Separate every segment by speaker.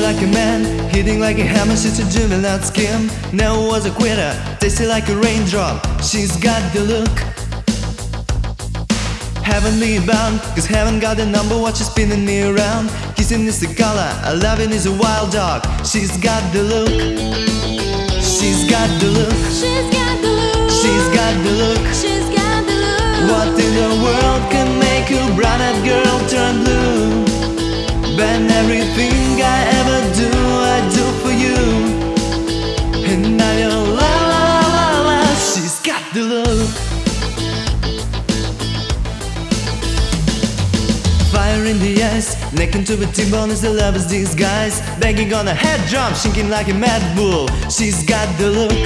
Speaker 1: like a man, hitting like a hammer, she's a juvenile skin. Never was a quitter, tasty like a raindrop. She's got the look, heavenly bound, cause heaven got the number, watch her spinning me around. Kissing is the color, loving is a wild dog. She's got the look, she's got the look,
Speaker 2: She's got the look,
Speaker 1: she's got the look.
Speaker 2: she's got the look.
Speaker 1: What in the world can make a brown-eyed girl turn blue? Ben, everything I ever do, I do for you. And now you're la la la la la. She's got the look. Fire in the eyes, neck into the T-bone is the lover's disguise. Banging on a head drum, shaking like a mad bull. She's got the look,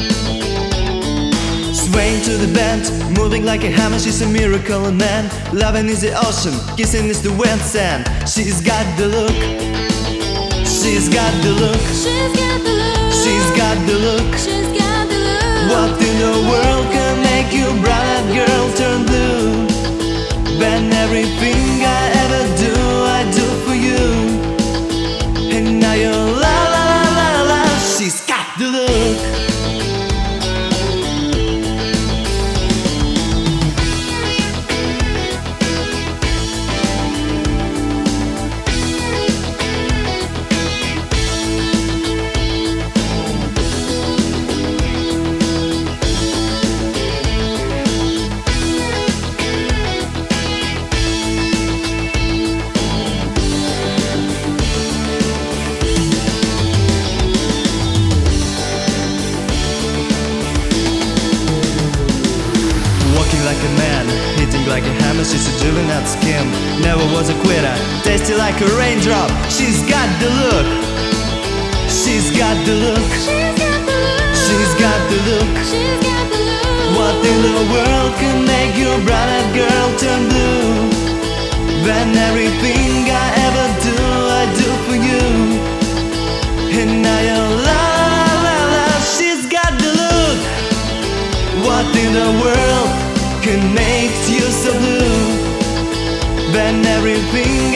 Speaker 1: swaying to the band, moving like a hammer, she's a miracle man. Loving is the ocean, kissing is the wet sand. She's got the look, she's got the look,
Speaker 2: She's got the look,
Speaker 1: she's got the look.
Speaker 2: she's got the look.
Speaker 1: What in the world can make you brown-eyed girl turn blue? Ben, everything I ever do, I do for you. And now you're la la la la la. She's got the look. Like a man, hitting like a hammer, she's a juvenile skin. Never was a quitter, tasty like a raindrop. She's got the look, she's got the look,
Speaker 2: She's got the look,
Speaker 1: she's got the look.
Speaker 2: she's got the look.
Speaker 1: What in the world can make your brown-eyed girl turn blue? Ben, everything I ever do, I do for you. And now you're la la la la. She's got the look. What in the world can make you so blue? Ben, everything